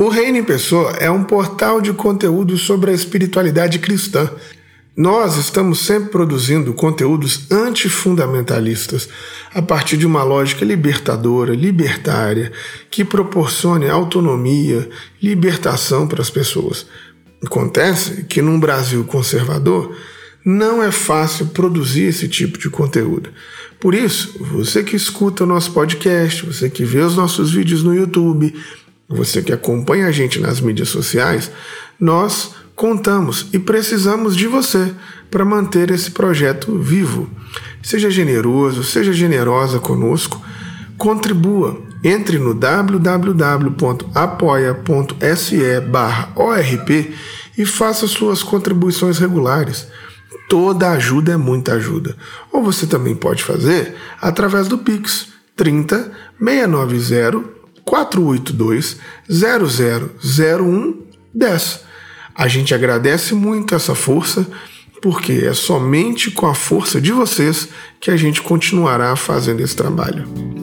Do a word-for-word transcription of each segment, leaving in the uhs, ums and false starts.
O Reino em Pessoa é um portal de conteúdo sobre a espiritualidade cristã. Nós estamos sempre produzindo conteúdos antifundamentalistas a partir de uma lógica libertadora, libertária, que proporcione autonomia, libertação para as pessoas. Acontece que num Brasil conservador não é fácil produzir esse tipo de conteúdo. Por isso, você que escuta o nosso podcast, você que vê os nossos vídeos no YouTube, você que acompanha a gente nas mídias sociais, nós contamos e precisamos de você para manter esse projeto vivo. Seja generoso, seja generosa conosco, contribua. Entre no w w w ponto apoia ponto s e barra o r p e faça suas contribuições regulares. Toda ajuda é muita ajuda. Ou você também pode fazer através do Pix trinta, seiscentos e noventa, quatrocentos e oitenta e dois, zero zero zero um dez. A gente agradece muito essa força, porque é somente com a força de vocês que a gente continuará fazendo esse trabalho.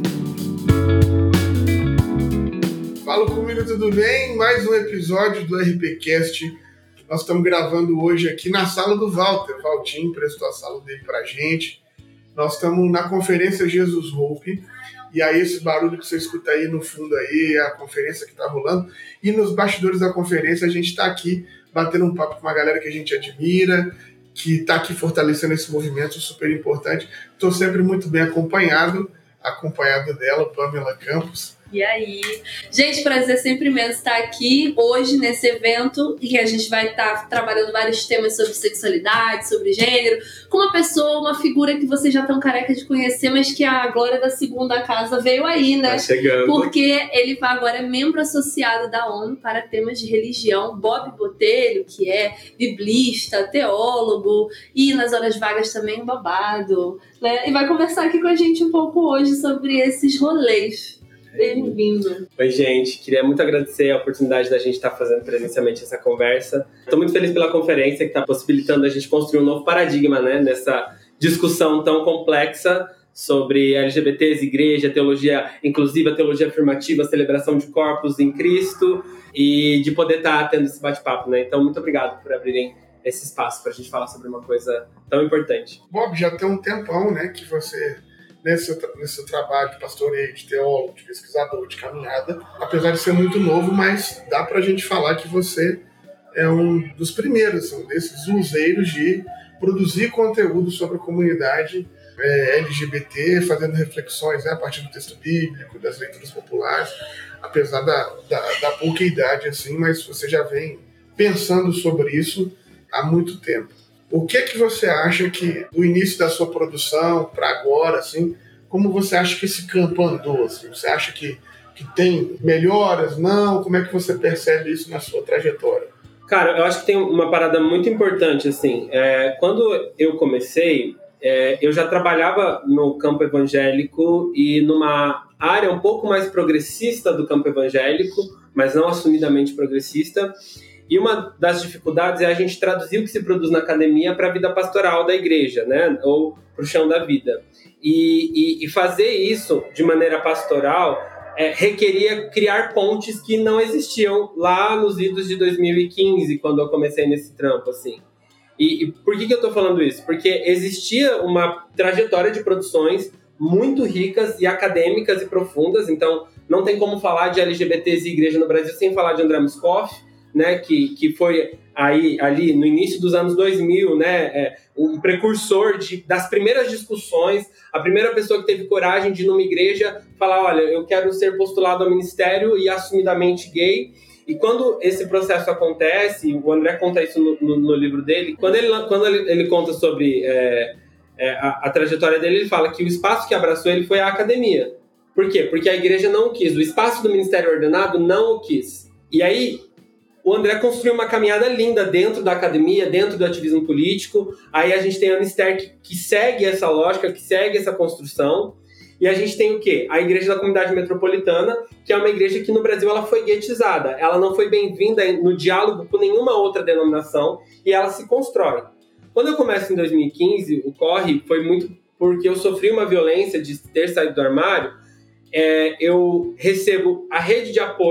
Fala comigo, tudo bem? Mais um episódio do RPCast. Nós estamos gravando hoje aqui na sala do Walter. Valtinho prestou a sala dele pra gente. Nós estamos na conferência Jesus Hope. E aí esse barulho que você escuta aí no fundo aí, é a conferência que está rolando. E nos bastidores da conferência a gente está aqui batendo um papo com uma galera que a gente admira, que está aqui fortalecendo esse movimento super importante. Estou sempre muito bem acompanhado, acompanhado dela, Pamela Campos. E aí? Gente, prazer sempre imenso estar aqui hoje nesse evento em que a gente vai estar trabalhando vários temas sobre sexualidade, sobre gênero, com uma pessoa, uma figura que vocês já estão careca de conhecer, mas que a glória da segunda casa veio aí, né? Tá chegando. Porque ele agora é membro associado da ONU para temas de religião, Bob Botelho, que é biblista, teólogo e nas horas vagas também um babado, né? E vai conversar aqui com a gente um pouco hoje sobre esses rolês. Bem-vindo. Oi, gente. Queria muito agradecer a oportunidade da gente estar fazendo presencialmente essa conversa. Estou muito feliz pela conferência que está possibilitando a gente construir um novo paradigma, né, nessa discussão tão complexa sobre L G B Ts, igreja, teologia inclusiva, teologia afirmativa, celebração de corpos em Cristo e de poder estar tendo esse bate-papo, né? Então, muito obrigado por abrirem esse espaço para a gente falar sobre uma coisa tão importante. Bob, já tem um tempão, né, que você... Nesse, nesse seu trabalho de pastoreio, de teólogo, de pesquisador, de caminhada, apesar de ser muito novo, mas dá pra gente falar que você é um dos primeiros, um desses useiros de produzir conteúdo sobre a comunidade é, L G B T, fazendo reflexões, né, a partir do texto bíblico, das leituras populares, apesar da, da, da pouca idade, assim, mas você já vem pensando sobre isso há muito tempo. O que que você acha que, do início da sua produção para agora, assim, como você acha que esse campo andou? Assim? Você acha que, que tem melhoras? Não? Como é que você percebe isso na sua trajetória? Cara, eu acho que tem uma parada muito importante, assim. É, quando eu comecei, é, eu já trabalhava no campo evangélico e numa área um pouco mais progressista do campo evangélico, mas não assumidamente progressista. E uma das dificuldades é a gente traduzir o que se produz na academia para a vida pastoral da igreja, né? Ou para o chão da vida. E, e, e fazer isso de maneira pastoral é, requeria criar pontes que não existiam lá nos idos de dois mil e quinze, quando eu comecei nesse trampo, assim. E, e por que, que eu estou falando isso? Porque existia uma trajetória de produções muito ricas e acadêmicas e profundas, então não tem como falar de L G B Ts e igreja no Brasil sem falar de André Moscoff, né, que, que foi aí, ali no início dos anos dois mil, né, é, um precursor de, das primeiras discussões, a primeira pessoa que teve coragem de, numa igreja, falar, olha, eu quero ser postulado ao ministério e assumidamente gay. E quando esse processo acontece, o André conta isso no, no, no livro dele, quando ele, quando ele, ele conta sobre é, é, a, a trajetória dele, ele fala que o espaço que abraçou ele foi a academia. Por quê? Porque a igreja não o quis, o espaço do ministério ordenado não o quis. E aí, o André construiu uma caminhada linda dentro da academia, dentro do ativismo político. Aí a gente tem a Anister que, que segue essa lógica, que segue essa construção. E a gente tem o quê? A Igreja da Comunidade Metropolitana, que é uma igreja que no Brasil ela foi guetizada. Ela não foi bem-vinda no diálogo com nenhuma outra denominação e ela se constrói. Quando eu começo em dois mil e quinze, o corre foi muito porque eu sofri uma violência de ter saído do armário. É, eu recebo a rede de apoio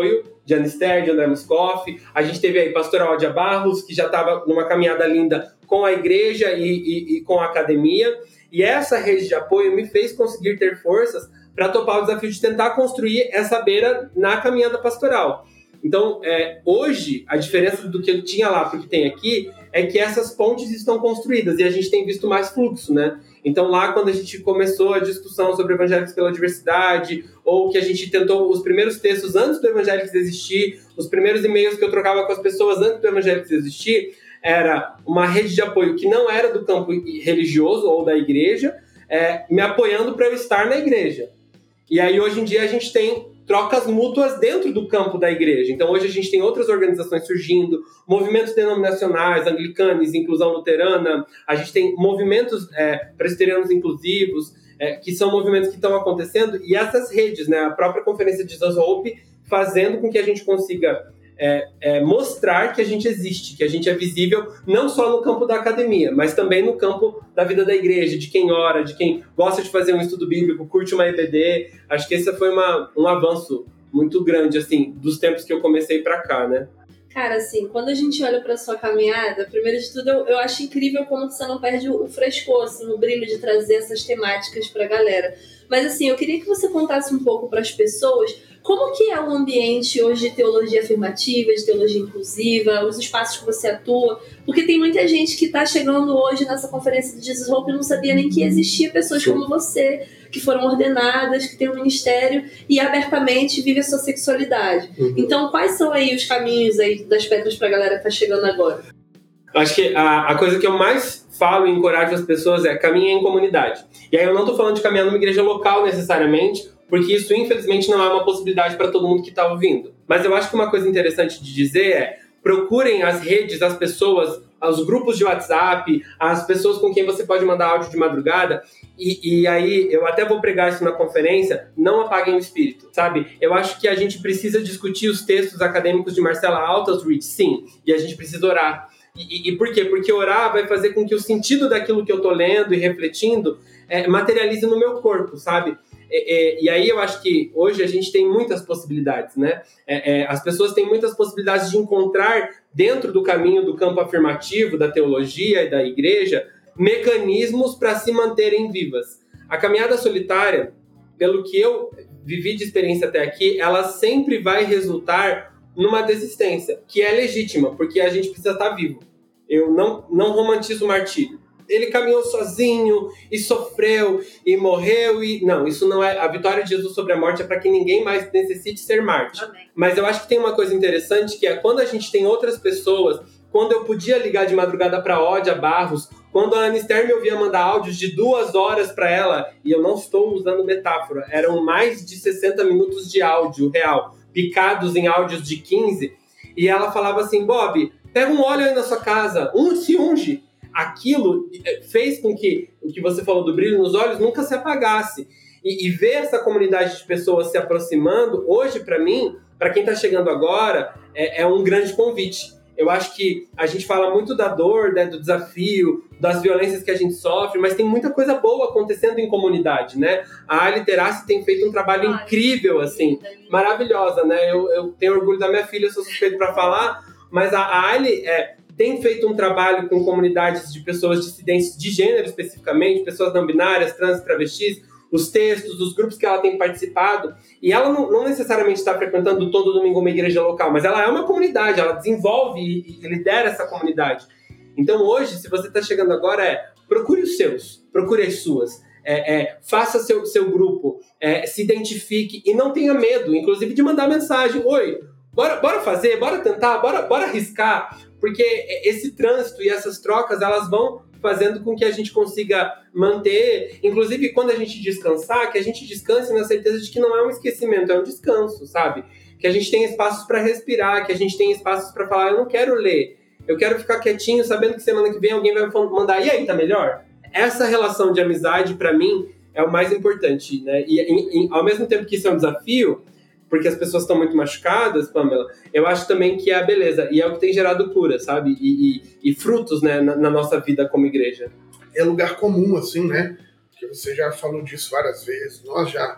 de Anister, de André Muscoff. A gente teve aí Pastoral Adia Barros, que já estava numa caminhada linda com a igreja e, e, e com a academia. E essa rede de apoio me fez conseguir ter forças para topar o desafio de tentar construir essa beira na caminhada pastoral. Então, é, hoje, a diferença do que eu tinha lá para o que tem aqui é que essas pontes estão construídas e a gente tem visto mais fluxo, né? Então, lá, quando a gente começou a discussão sobre Evangélicos pela Diversidade, ou que a gente tentou os primeiros textos antes do Evangélicos existir, os primeiros e-mails que eu trocava com as pessoas antes do Evangélicos existir, era uma rede de apoio que não era do campo religioso ou da igreja, é, me apoiando para eu estar na igreja. E aí, hoje em dia, a gente tem trocas mútuas dentro do campo da igreja. Então, hoje a gente tem outras organizações surgindo, movimentos denominacionais, anglicanos, inclusão luterana, a gente tem movimentos é, presbiterianos inclusivos, é, que são movimentos que estão acontecendo, e essas redes, né, a própria Conferência de Jesus Hope, fazendo com que a gente consiga é, é, mostrar que a gente existe, que a gente é visível, não só no campo da academia, mas também no campo da vida da igreja, de quem ora, de quem gosta de fazer um estudo bíblico, curte uma E B D. Acho que esse foi uma, um avanço muito grande, assim, dos tempos que eu comecei pra cá, né? Cara, assim, quando a gente olha pra sua caminhada, primeiro de tudo, eu, eu acho incrível como você não perde o, o frescor, assim, o brilho de trazer essas temáticas pra galera. Mas, assim, eu queria que você contasse um pouco pras pessoas como que é o ambiente hoje de teologia afirmativa, de teologia inclusiva, os espaços que você atua, porque tem muita gente que está chegando hoje nessa conferência de Jesus Hope e não sabia nem que existia pessoas Sim. como você, que foram ordenadas, que têm um ministério e abertamente vivem a sua sexualidade. Uhum. Então, quais são aí os caminhos aí das pedras para a galera que está chegando agora? Acho que a, a coisa que eu mais falo e encorajo as pessoas é caminhar em comunidade. E aí eu não estou falando de caminhar numa igreja local necessariamente, porque isso, infelizmente, não é uma possibilidade para todo mundo que está ouvindo. Mas eu acho que uma coisa interessante de dizer é procurem as redes, as pessoas, os grupos de WhatsApp, as pessoas com quem você pode mandar áudio de madrugada. E, e aí, eu até vou pregar isso na conferência, não apaguem o espírito, sabe? Eu acho que a gente precisa discutir os textos acadêmicos de Marcela Altasrich, sim, e a gente precisa orar. E, e por quê? Porque orar vai fazer com que o sentido daquilo que eu tô lendo e refletindo é, materialize no meu corpo, sabe? É, é, e aí eu acho que hoje a gente tem muitas possibilidades, né? É, é, as pessoas têm muitas possibilidades de encontrar dentro do caminho do campo afirmativo, da teologia e da igreja, mecanismos para se manterem vivas. A caminhada solitária, pelo que eu vivi de experiência até aqui, ela sempre vai resultar numa desistência, que é legítima, porque a gente precisa estar vivo. Eu não, não romantizo o martírio. Ele caminhou sozinho e sofreu e morreu e... Não, isso não é... A vitória de Jesus sobre a morte é para que ninguém mais necessite ser mártir. Amém. Mas eu acho que tem uma coisa interessante, que é quando a gente tem outras pessoas, quando eu podia ligar de madrugada para Adia Barros, quando a Anister me ouvia mandar áudios de duas horas para ela, e eu não estou usando metáfora, eram mais de sessenta minutos de áudio real, picados em áudios de quinze, e ela falava assim, Bob, pega um óleo aí na sua casa, um se unge. Aquilo fez com que o que você falou do brilho nos olhos nunca se apagasse. E, e ver essa comunidade de pessoas se aproximando, hoje, para mim, para quem está chegando agora, é, é um grande convite. Eu acho que a gente fala muito da dor, né, do desafio, das violências que a gente sofre, mas tem muita coisa boa acontecendo em comunidade, né? A Ali Terassi tem feito um trabalho ah, incrível, assim, maravilhosa, né? Eu, eu tenho orgulho da minha filha, eu sou suspeito para falar, mas a Ali é, tem feito um trabalho com comunidades de pessoas dissidentes de gênero, especificamente, pessoas não binárias, trans, travestis, os textos, os grupos que ela tem participado, e ela não, não necessariamente está frequentando todo domingo uma igreja local, mas ela é uma comunidade, ela desenvolve e, e lidera essa comunidade. Então hoje, se você está chegando agora, é procure os seus, procure as suas, é, é, faça seu, seu grupo, é, se identifique e não tenha medo, inclusive de mandar mensagem, oi, bora, bora fazer, bora tentar, bora, bora arriscar, porque esse trânsito e essas trocas, elas vão fazendo com que a gente consiga manter, inclusive quando a gente descansar, que a gente descanse na certeza de que não é um esquecimento, é um descanso, sabe? Que a gente tem espaços para respirar, que a gente tem espaços para falar, eu não quero ler, eu quero ficar quietinho, sabendo que semana que vem alguém vai mandar, e aí, tá melhor? Essa relação de amizade, para mim, é o mais importante, né? E, e, e ao mesmo tempo que isso é um desafio, porque as pessoas estão muito machucadas, Pamela, eu acho também que é a beleza, e é o que tem gerado cura, sabe? E, e, e frutos, né, na, na nossa vida como igreja. É lugar comum, assim, né? Porque você já falou disso várias vezes, nós já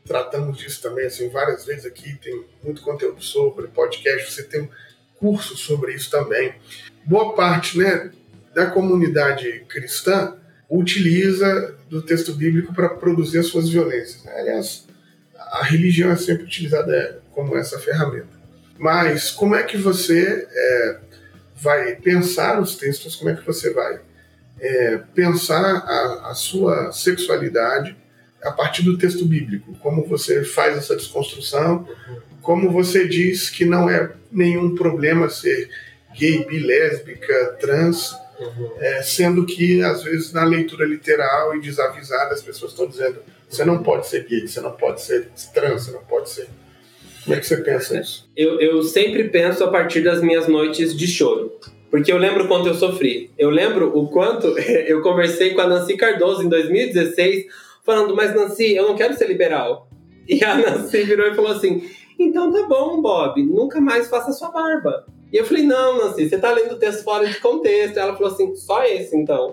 tratamos disso também assim, várias vezes aqui, tem muito conteúdo sobre podcast, você tem um curso sobre isso também. Boa parte, né, da comunidade cristã utiliza do texto bíblico para produzir as suas violências. Aliás, a religião é sempre utilizada como essa ferramenta. Mas como é que você é, vai pensar os textos, como é que você vai é, pensar a, a sua sexualidade a partir do texto bíblico? Como você faz essa desconstrução? Como você diz que não é nenhum problema ser gay, bi, lésbica, trans, uhum. é, sendo que, às vezes, na leitura literal e desavisada, as pessoas estão dizendo você não pode ser gay, você não pode ser trans, você não pode ser... Como é que você pensa isso? Eu, eu sempre penso a partir das minhas noites de choro. Porque eu lembro o quanto eu sofri. Eu lembro o quanto eu conversei com a Nancy Cardoso em dois mil e dezesseis, falando, mas Nancy, eu não quero ser liberal. E a Nancy virou e falou assim, então tá bom, Bob, nunca mais faça sua barba. E eu falei, não, Nancy, você tá lendo o texto fora de contexto. Ela falou assim, só esse, então.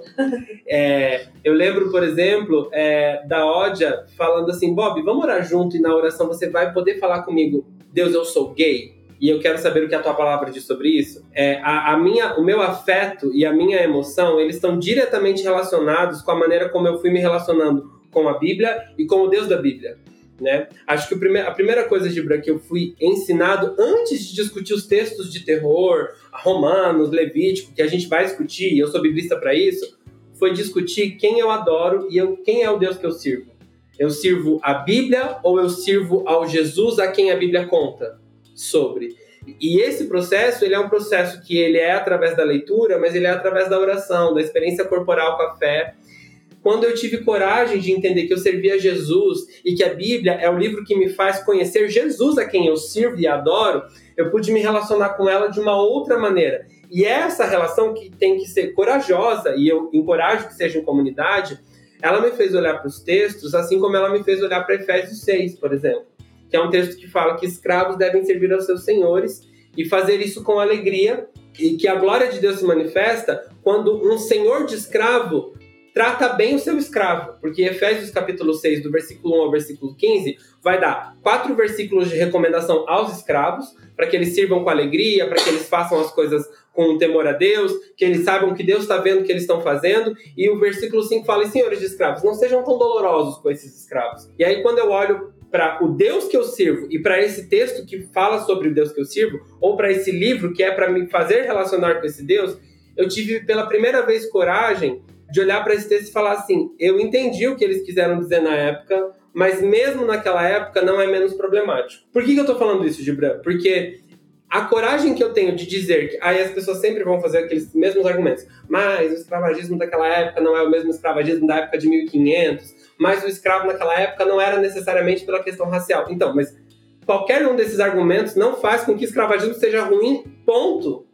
é, eu lembro, por exemplo, é, da Ódia falando assim, Bob, vamos orar junto e na oração você vai poder falar comigo, Deus, eu sou gay e eu quero saber o que a tua palavra diz sobre isso. É, a, a minha, o meu afeto e a minha emoção, eles estão diretamente relacionados com a maneira como eu fui me relacionando com a Bíblia e com o Deus da Bíblia. Né? Acho que o prime- a primeira coisa, Gibran, que eu fui ensinado antes de discutir os textos de terror, Romanos, Levítico, que a gente vai discutir, e eu sou biblista para isso, foi discutir quem eu adoro e eu, quem é o Deus que eu sirvo. Eu sirvo a Bíblia ou eu sirvo ao Jesus a quem a Bíblia conta sobre? E esse processo, ele é um processo que ele é através da leitura, mas ele é através da oração, da experiência corporal com a fé. Quando eu tive coragem de entender que eu servia a Jesus e que a Bíblia é o livro que me faz conhecer Jesus a quem eu sirvo e adoro, eu pude me relacionar com ela de uma outra maneira. E essa relação que tem que ser corajosa, e eu encorajo que seja em comunidade, ela me fez olhar para os textos, assim como ela me fez olhar para Efésios seis, por exemplo, que é um texto que fala que escravos devem servir aos seus senhores e fazer isso com alegria, e que a glória de Deus se manifesta quando um senhor de escravo trata bem o seu escravo, porque Efésios capítulo seis, do versículo um ao versículo quinze, vai dar quatro versículos de recomendação aos escravos, para que eles sirvam com alegria, para que eles façam as coisas com temor a Deus, que eles saibam que Deus está vendo o que eles estão fazendo, e o versículo cinco fala, senhores de escravos, não sejam tão dolorosos com esses escravos. E aí quando eu olho para o Deus que eu sirvo, e para esse texto que fala sobre o Deus que eu sirvo, ou para esse livro que é para me fazer relacionar com esse Deus, eu tive pela primeira vez coragem de olhar para esse texto e falar assim, eu entendi o que eles quiseram dizer na época, mas mesmo naquela época não é menos problemático. Por que, que eu tô falando isso, Gibran? Porque a coragem que eu tenho de dizer que aí as pessoas sempre vão fazer aqueles mesmos argumentos, mas o escravagismo daquela época não é o mesmo escravagismo da época de mil e quinhentos, mas o escravo naquela época não era necessariamente pela questão racial. Então, mas qualquer um desses argumentos não faz com que o escravagismo seja ruim, ponto.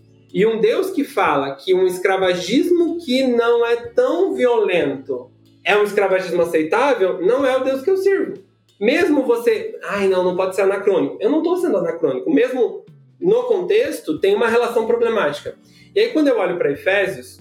E um Deus que fala que um escravagismo que não é tão violento é um escravagismo aceitável, não é o Deus que eu sirvo. Mesmo você... Ai, não, não pode ser anacrônico. Eu não estou sendo anacrônico. Mesmo no contexto, tem uma relação problemática. E aí, quando eu olho para Efésios,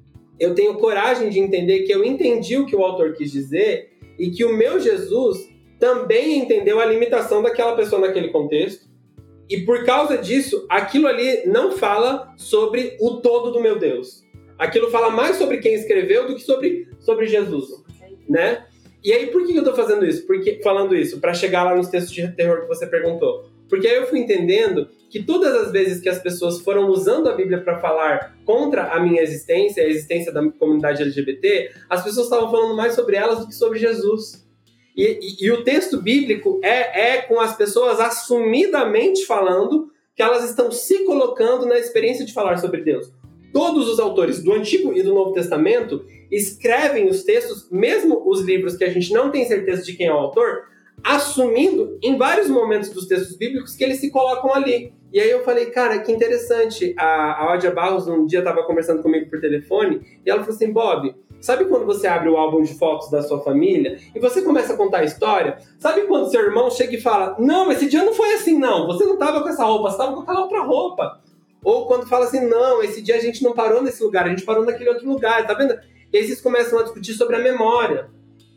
eu tenho coragem de entender que eu entendi o que o autor quis dizer e que o meu Jesus também entendeu a limitação daquela pessoa naquele contexto. E por causa disso, aquilo ali não fala sobre o todo do meu Deus. Aquilo fala mais sobre quem escreveu do que sobre, sobre Jesus, né? E aí, por que eu estou fazendo isso? Porque, falando isso? Para chegar lá nos textos de terror que você perguntou. Porque aí eu fui entendendo que todas as vezes que as pessoas foram usando a Bíblia para falar contra a minha existência, a existência da comunidade L G B T, as pessoas estavam falando mais sobre elas do que sobre Jesus. E, e, e o texto bíblico é, é com as pessoas assumidamente falando que elas estão se colocando na experiência de falar sobre Deus. Todos os autores do Antigo e do Novo Testamento escrevem os textos, mesmo os livros que a gente não tem certeza de quem é o autor, assumindo em vários momentos dos textos bíblicos que eles se colocam ali. E aí eu falei, cara, que interessante. A, a Ódia Barros um dia estava conversando comigo por telefone e ela falou assim, Bob, sabe quando você abre o álbum de fotos da sua família e você começa a contar a história? Sabe quando seu irmão chega e fala, não, esse dia não foi assim não, você não estava com essa roupa, você estava com aquela outra roupa. Ou quando fala assim, não, esse dia a gente não parou nesse lugar, a gente parou naquele outro lugar, tá vendo? E aí vocês começam a discutir sobre a memória.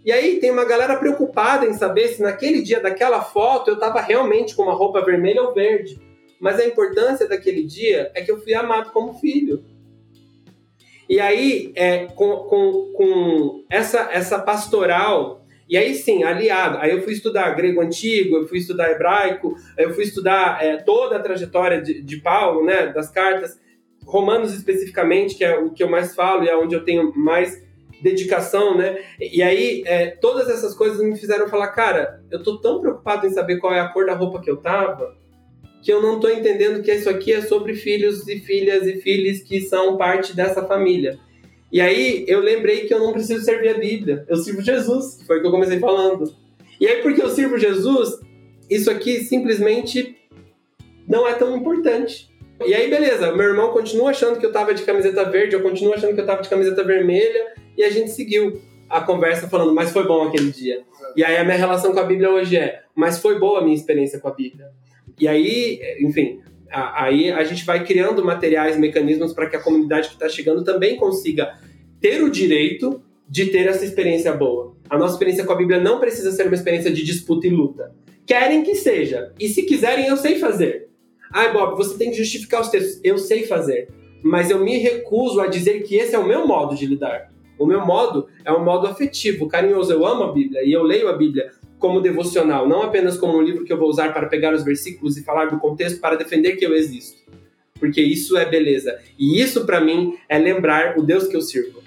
E aí tem uma galera preocupada em saber se naquele dia daquela foto eu estava realmente com uma roupa vermelha ou verde. Mas a importância daquele dia é que eu fui amado como filho. E aí, é, com, com, com essa, essa pastoral, e aí sim, aliado, aí eu fui estudar grego antigo, eu fui estudar hebraico, eu fui estudar é, toda a trajetória de, de Paulo, né, das cartas, Romanos especificamente, que é o que eu mais falo e é onde eu tenho mais dedicação, né? E aí, é, todas essas coisas me fizeram falar, cara, eu tô tão preocupado em saber qual é a cor da roupa que eu tava, que eu não tô entendendo que isso aqui é sobre filhos e filhas e filhos que são parte dessa família. E aí, eu lembrei que eu não preciso servir a Bíblia, eu sirvo Jesus, que foi o que eu comecei falando. E aí, porque eu sirvo Jesus, isso aqui simplesmente não é tão importante. E aí, beleza, meu irmão continua achando que eu tava de camiseta verde, eu continuo achando que eu tava de camiseta vermelha, e a gente seguiu a conversa falando, mas foi bom aquele dia. E aí a minha relação com a Bíblia hoje é, mas foi boa a minha experiência com a Bíblia. E aí, enfim, a, aí a gente vai criando materiais, mecanismos para que a comunidade que está chegando também consiga ter o direito de ter essa experiência boa. A nossa experiência com a Bíblia não precisa ser uma experiência de disputa e luta. Querem que seja. E se quiserem, eu sei fazer. Ai, Bob, você tem que justificar os textos. Eu sei fazer. Mas eu me recuso a dizer que esse é o meu modo de lidar. O meu modo é um modo afetivo, carinhoso. Eu amo a Bíblia e eu leio a Bíblia como devocional, não apenas como um livro que eu vou usar para pegar os versículos e falar do contexto para defender que eu existo. Porque isso é beleza. E isso, para mim, é lembrar o Deus que eu sirvo.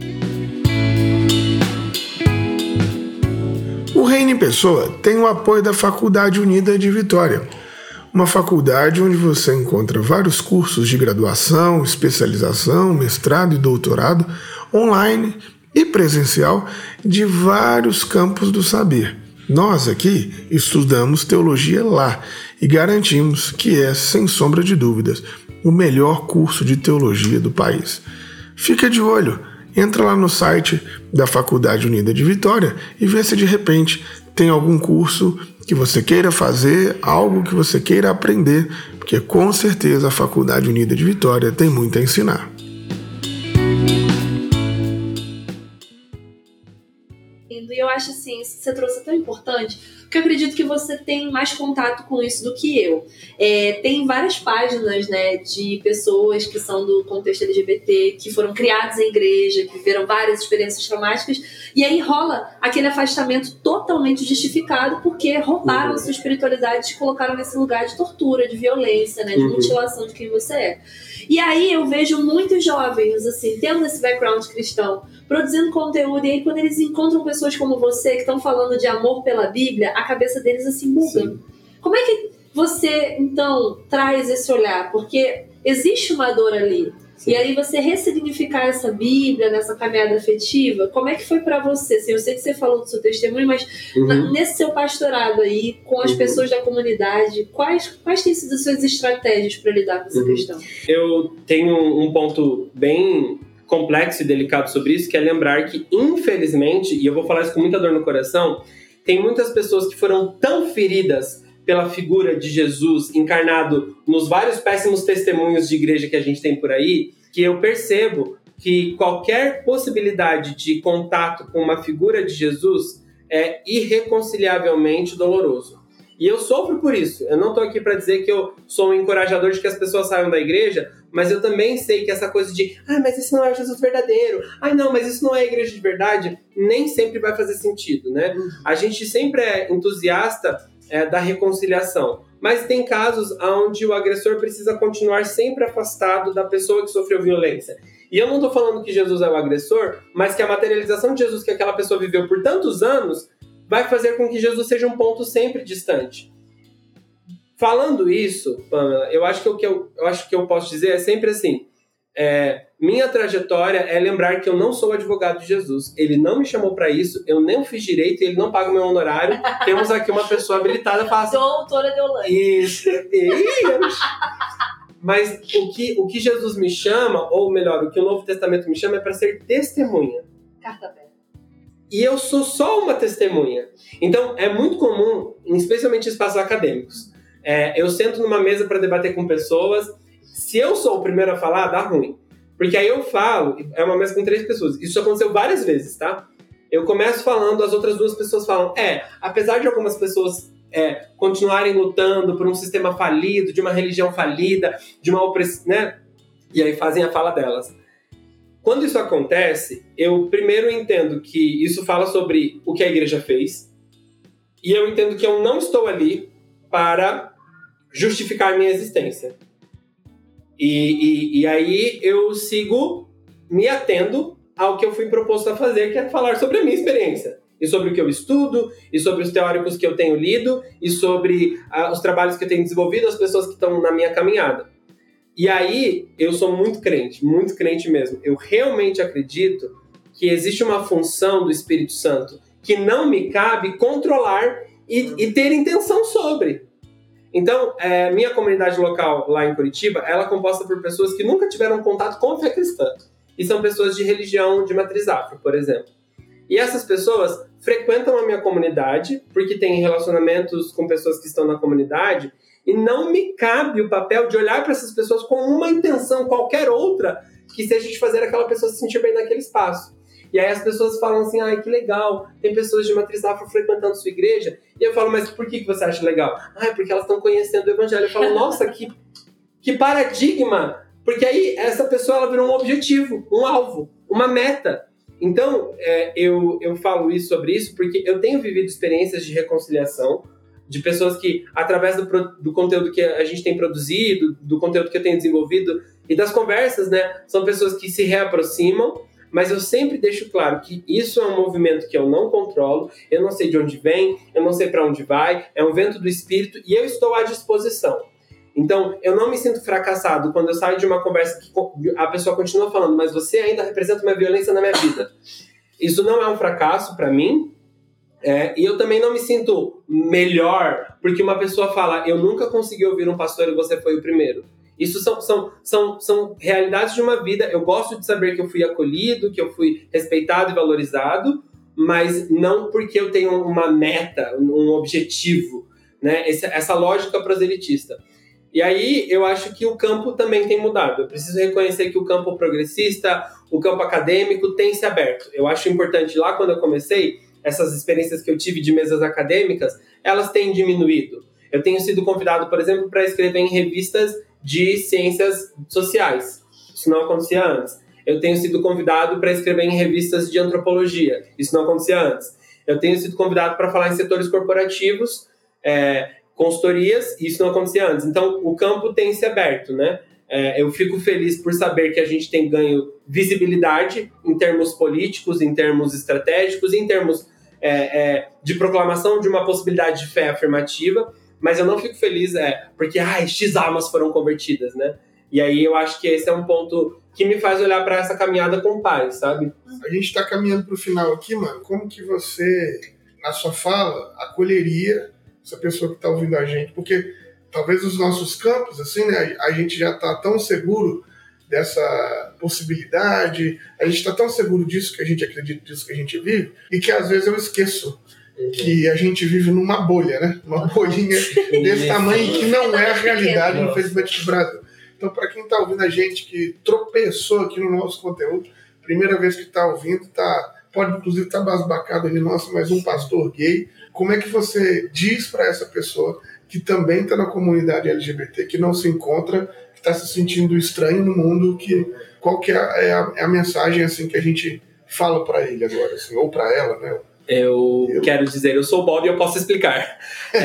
O Reino em Pessoa tem o apoio da Faculdade Unida de Vitória, uma faculdade onde você encontra vários cursos de graduação, especialização, mestrado e doutorado, online e presencial, de vários campos do saber. Nós aqui estudamos teologia lá e garantimos que é, sem sombra de dúvidas, o melhor curso de teologia do país. Fica de olho, entra lá no site da Faculdade Unida de Vitória e vê se de repente tem algum curso que você queira fazer, algo que você queira aprender, porque com certeza a Faculdade Unida de Vitória tem muito a ensinar. E eu acho assim, isso que você trouxe é tão importante, porque eu acredito que você tem mais contato com isso do que eu. É, tem várias páginas, né, de pessoas que são do contexto L G B T, que foram criadas em igreja, que viveram várias experiências traumáticas, e aí rola aquele afastamento totalmente justificado porque roubaram uhum. a sua espiritualidade e te colocaram nesse lugar de tortura, de violência, né, de uhum. mutilação de quem você é. E aí eu vejo muitos jovens, assim, tendo esse background cristão, produzindo conteúdo, e aí quando eles encontram pessoas como você, que estão falando de amor pela Bíblia, a cabeça deles assim muda. Sim. Como é que você, então, traz esse olhar? Porque existe uma dor ali. Sim. E aí você ressignificar essa Bíblia, nessa caminhada afetiva, como é que foi pra você? Assim, eu sei que você falou do seu testemunho, mas uhum. na, nesse seu pastorado aí, com as uhum. pessoas da comunidade, quais, quais têm sido as suas estratégias para lidar com essa uhum. questão? Eu tenho um ponto bem complexo e delicado sobre isso, que é lembrar que, infelizmente, e eu vou falar isso com muita dor no coração, tem muitas pessoas que foram tão feridas pela figura de Jesus encarnado nos vários péssimos testemunhos de igreja que a gente tem por aí, que eu percebo que qualquer possibilidade de contato com uma figura de Jesus é irreconciliavelmente doloroso. E eu sofro por isso. Eu não estou aqui para dizer que eu sou um encorajador de que as pessoas saiam da igreja, mas eu também sei que essa coisa de ah, mas esse não é Jesus verdadeiro, ah, não, mas isso não é a igreja de verdade, nem sempre vai fazer sentido, né? A gente sempre é entusiasta é, da reconciliação, mas tem casos onde o agressor precisa continuar sempre afastado da pessoa que sofreu violência. E eu não estou falando que Jesus é o agressor, mas que a materialização de Jesus que aquela pessoa viveu por tantos anos vai fazer com que Jesus seja um ponto sempre distante. Falando isso, Pamela, eu acho que o que eu, eu, acho que eu posso dizer é sempre assim, é, minha trajetória é lembrar que eu não sou advogado de Jesus. Ele não me chamou para isso, eu nem fiz direito, ele não paga o meu honorário. Temos aqui uma pessoa habilitada para... Doutora Deolane. Isso. Mas o que, o que Jesus me chama, ou melhor, o que o Novo Testamento me chama é para ser testemunha. Carta aberta. E eu sou só uma testemunha. Então, é muito comum, especialmente em espaços acadêmicos, é, eu sento numa mesa para debater com pessoas. Se eu sou o primeiro a falar, dá ruim. Porque aí eu falo, é uma mesa com três pessoas. Isso aconteceu várias vezes, tá? eu começo falando, as outras duas pessoas falam, é, apesar de algumas pessoas é, continuarem lutando por um sistema falido, de uma religião falida, de uma opressão, né? E aí fazem a fala delas. Quando isso acontece, eu primeiro entendo que isso fala sobre o que a igreja fez, e eu entendo que eu não estou ali para justificar minha existência. E, e, e aí eu sigo me atendo ao que eu fui proposto a fazer, que é falar sobre a minha experiência. E sobre o que eu estudo, e sobre os teóricos que eu tenho lido, e sobre ah, os trabalhos que eu tenho desenvolvido, as pessoas que estão na minha caminhada. E aí, eu sou muito crente, muito crente mesmo. Eu realmente acredito que existe uma função do Espírito Santo que não me cabe controlar e, e ter intenção sobre. Então, é, minha comunidade local lá em Curitiba, ela é composta por pessoas que nunca tiveram contato com a fé cristã. E são pessoas de religião de matriz afro, por exemplo. E essas pessoas frequentam a minha comunidade porque têm relacionamentos com pessoas que estão na comunidade e não me cabe o papel de olhar para essas pessoas com uma intenção qualquer outra que seja de fazer aquela pessoa se sentir bem naquele espaço. E aí as pessoas falam assim, ai, que legal, tem pessoas de matriz afro frequentando sua igreja. E eu falo, mas por que você acha legal? Ah, porque elas estão conhecendo o evangelho. Eu falo, nossa, que, que paradigma! Porque aí essa pessoa ela virou um objetivo, um alvo, uma meta. Então, é, eu, eu falo isso sobre isso porque eu tenho vivido experiências de reconciliação de pessoas que, através do, do conteúdo que a gente tem produzido, do conteúdo que eu tenho desenvolvido e das conversas, né, são pessoas que se reaproximam, mas eu sempre deixo claro que isso é um movimento que eu não controlo, eu não sei de onde vem, eu não sei para onde vai, é um vento do Espírito e eu estou à disposição. Então, eu não me sinto fracassado quando eu saio de uma conversa que a pessoa continua falando, mas você ainda representa uma violência na minha vida. Isso não é um fracasso para mim, é, e eu também não me sinto melhor porque uma pessoa fala, eu nunca consegui ouvir um pastor e você foi o primeiro. Isso são, são, são, são realidades de uma vida. Eu gosto de saber que eu fui acolhido, que eu fui respeitado e valorizado, mas não porque eu tenho uma meta, um objetivo, né? Essa, essa lógica proselitista. E aí eu acho que o campo também tem mudado. Eu preciso reconhecer que o campo progressista, o campo acadêmico tem se aberto. Eu acho importante, lá quando eu comecei, essas experiências que eu tive de mesas acadêmicas, elas têm diminuído. Eu tenho sido convidado, por exemplo, para escrever em revistas de ciências sociais. Isso não acontecia antes. Eu tenho sido convidado para escrever em revistas de antropologia. Isso não acontecia antes. Eu tenho sido convidado para falar em setores corporativos, é, consultorias, e isso não acontecia antes. Então, o campo tem se aberto, né? É, eu fico feliz por saber que a gente tem ganho visibilidade em termos políticos, em termos estratégicos, em termos é, é, de proclamação de uma possibilidade de fé afirmativa, mas eu não fico feliz é, porque ai, X almas foram convertidas, né? E aí eu acho que esse é um ponto que me faz olhar para essa caminhada com paz, sabe? A gente está caminhando para o final aqui, mano. Como que você, na sua fala, acolheria essa pessoa que está ouvindo a gente? Porque talvez os nossos campos, assim, né, a gente já está tão seguro dessa possibilidade, a gente está tão seguro disso, que a gente acredita disso que a gente vive, e que às vezes eu esqueço uhum. que a gente vive numa bolha, né? Uma bolinha desse tamanho que não é a realidade, infelizmente, do Brasil. Então, para quem está ouvindo a gente, que tropeçou aqui no nosso conteúdo, primeira vez que está ouvindo, tá, pode inclusive estar tá basbacado ali, nossa, mas um pastor gay, como é que você diz para essa pessoa que também está na comunidade L G B T, que não se encontra, que está se sentindo estranho no mundo, que, qual que é a, é a mensagem assim, que a gente fala para ele agora, assim, ou para ela, né? Eu, eu quero dizer, eu sou o Bob e eu posso explicar.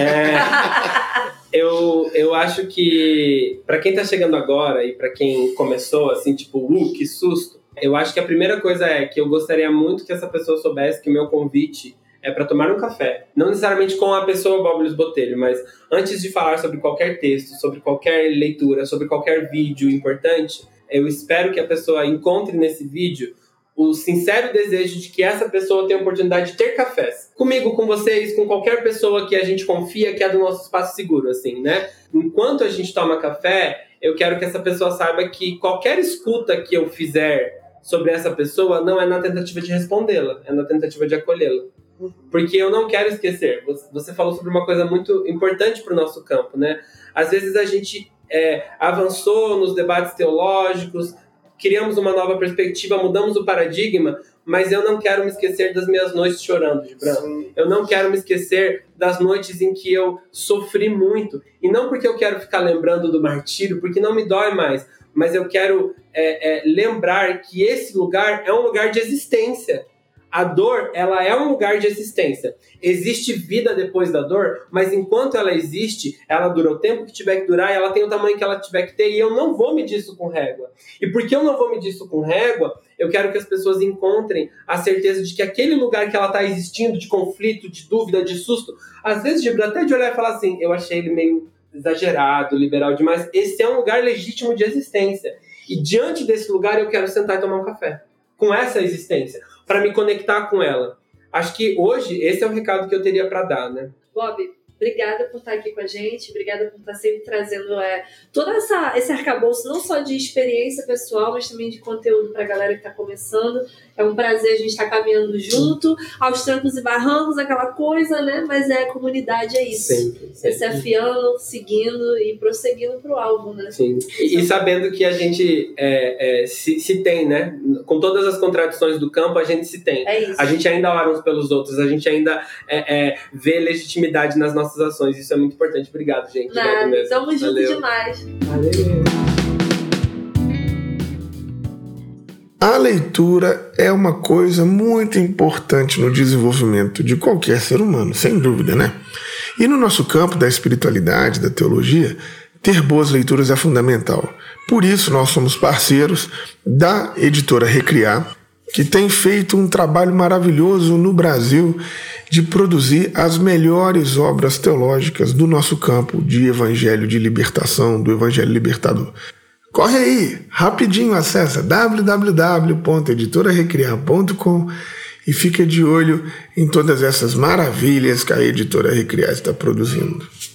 É, eu, eu acho que, para quem está chegando agora e para quem começou, assim, tipo, uh, que susto, eu acho que a primeira coisa é que eu gostaria muito que essa pessoa soubesse que o meu convite é para tomar um café. Não necessariamente com a pessoa Bob Luiz Botelho, mas antes de falar sobre qualquer texto, sobre qualquer leitura, sobre qualquer vídeo importante, eu espero que a pessoa encontre nesse vídeo o sincero desejo de que essa pessoa tenha a oportunidade de ter cafés. Comigo, com vocês, com qualquer pessoa que a gente confia que é do nosso espaço seguro, assim, né? Enquanto a gente toma café, eu quero que essa pessoa saiba que qualquer escuta que eu fizer sobre essa pessoa não é na tentativa de respondê-la, é na tentativa de acolhê-la. Porque eu não quero esquecer. Você falou sobre uma coisa muito importante para o nosso campo, né? Às vezes a gente é, avançou nos debates teológicos, criamos uma nova perspectiva, mudamos o paradigma, mas eu não quero me esquecer das minhas noites chorando, Gibran. Eu não quero me esquecer das noites em que eu sofri muito. E não porque eu quero ficar lembrando do martírio, porque não me dói mais, mas eu quero é, é, lembrar que esse lugar é um lugar de existência. A dor, ela é um lugar de existência. Existe vida depois da dor, mas enquanto ela existe, ela dura o tempo que tiver que durar e ela tem o tamanho que ela tiver que ter, e eu não vou medir isso com régua. E porque eu não vou medir isso com régua, eu quero que as pessoas encontrem a certeza de que aquele lugar que ela está existindo, de conflito, de dúvida, de susto, às vezes, até de olhar e falar assim, eu achei ele meio exagerado, liberal demais, esse é um lugar legítimo de existência. E diante desse lugar eu quero sentar e tomar um café, com essa existência, para me conectar com ela. Acho que hoje esse é o recado que eu teria para dar, né? Bob, obrigada por estar aqui com a gente, obrigada por estar sempre trazendo é, todo essa, esse arcabouço, não só de experiência pessoal, mas também de conteúdo para a galera que está começando. É um prazer a gente estar caminhando junto, aos trancos e barrancos, aquela coisa, né? Mas é comunidade, é isso. Sempre, sempre. É se afiando, seguindo e prosseguindo para o alvo, né? Sim. E, e sabendo que a gente é, é, se, se tem, né? Com todas as contradições do campo, a gente se tem. É isso. A gente ainda ora uns pelos outros, a gente ainda é, é, vê legitimidade nas nossas ações. Isso é muito importante. Obrigado, gente. Nada, mesmo. tamo junto Valeu. demais. Valeu. A leitura é uma coisa muito importante no desenvolvimento de qualquer ser humano, sem dúvida, né? E no nosso campo da espiritualidade, da teologia, ter boas leituras é fundamental. Por isso, nós somos parceiros da editora Recriar, que tem feito um trabalho maravilhoso no Brasil de produzir as melhores obras teológicas do nosso campo de evangelho de libertação, do evangelho libertador. Corre aí, rapidinho, acessa w w w ponto editora recriar ponto com e fica de olho em todas essas maravilhas que a editora Recriar está produzindo.